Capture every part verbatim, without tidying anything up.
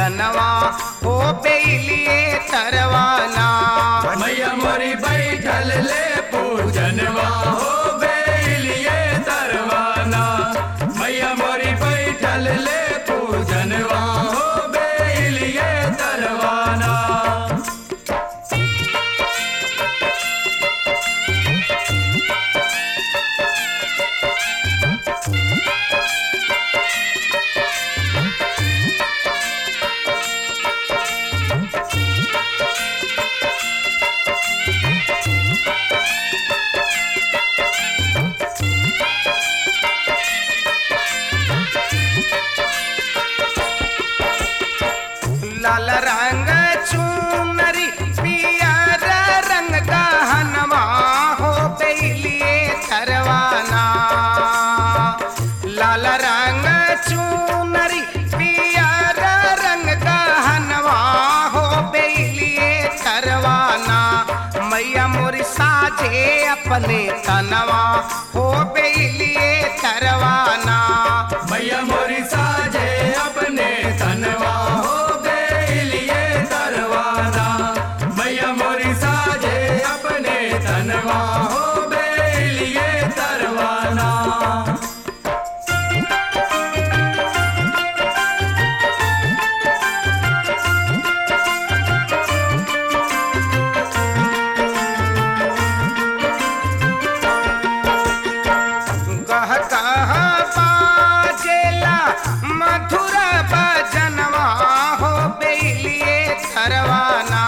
जनवा हो बेलिए तरवाना। मैया मोरी बैठल ले पूजनवा हो बेलिए तरवाना। मैया मोरी बैठल ले पूजनवा हो बेलिए तरवाना। लाल रंग चुनरी पियर रंग गहनवा हो बेलिए तरवाना। लाल रंग चुनरी पियर रंग गहनवा हो बेलिए तरवाना। मैया मोरी साजे अपने तनवा हो बेलिए तरवाना। मैया मोरी साजे अपने तनवा हो बेलिए तरवाना। मैया मोरी साजे अपने तनवा हो बेलिए तरवाना। कह कह बाजेला मधुर भजनवा हो बेलिए तरवाना।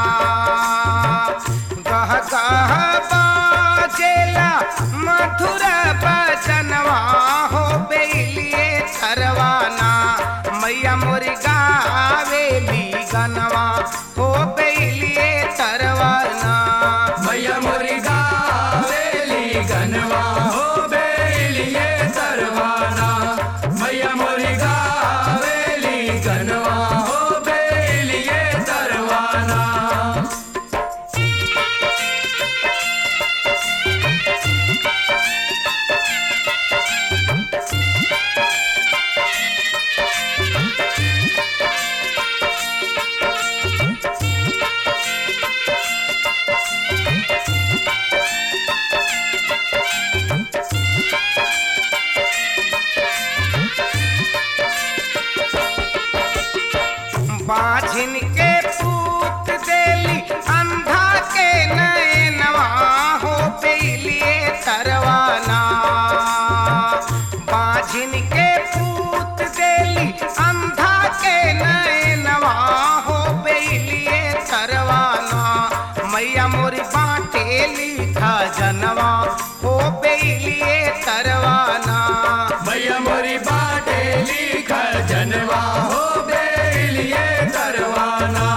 कह कह बाजेला मधुर भजनवा हो बेलिए तरवाना। मैया मोरी गावेली गनवा हो बेलिए तरवाना। मैया मोरी गावेली गनवा हो बेलिए तरवाना। मैया मोरी गावेली गनवा हो बेलिए तरवाना। बाझिन के पूत देली अंधा के नैनवा हो बेलिए तरवाना। बाझिन के पूत देली अंधा के नैनवा हो बेलिए तरवाना। मैया मोरी बाटेली खजनवा हो बेलिए तरवाना। मैया मोरी बाटेली खजनवा हो बेलिए तरवाना।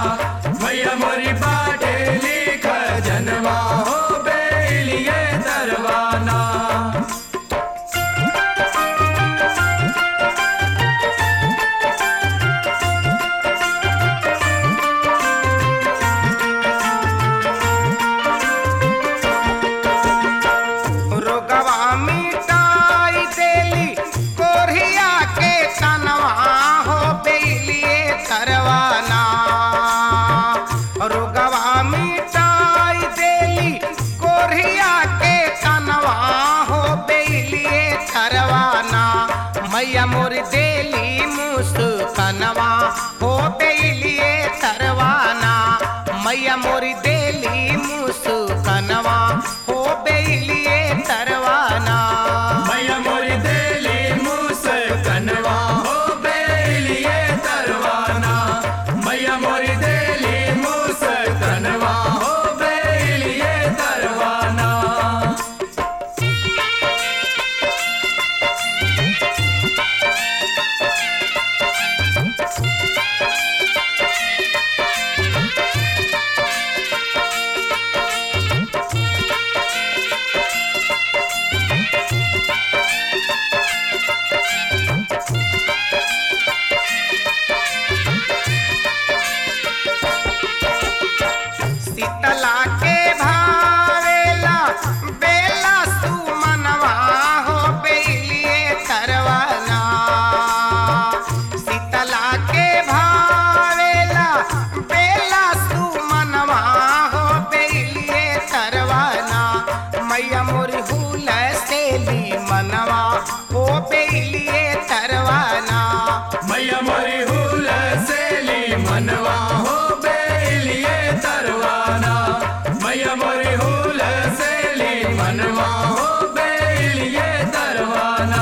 मनवा हो बेलिए तरवाना मैया मोरी हुल सेली मनवा हो बेलिए तरवाना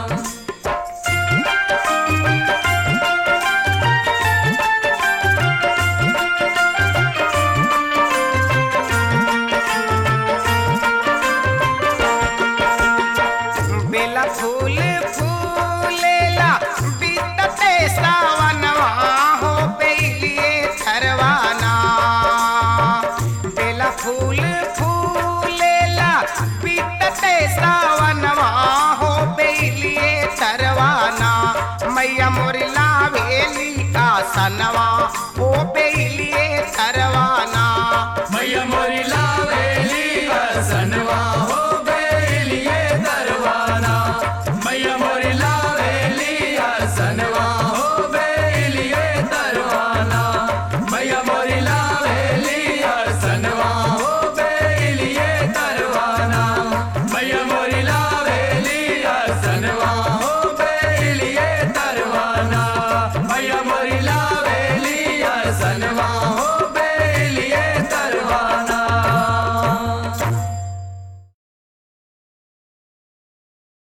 बेला फूल फूलेला बीतते सावनवा हो बेलिए थरवाना बेला फूल फूलेला बीतते सावनवा हो बेलिए थरवाना मैया मोरी लावेली आसनवा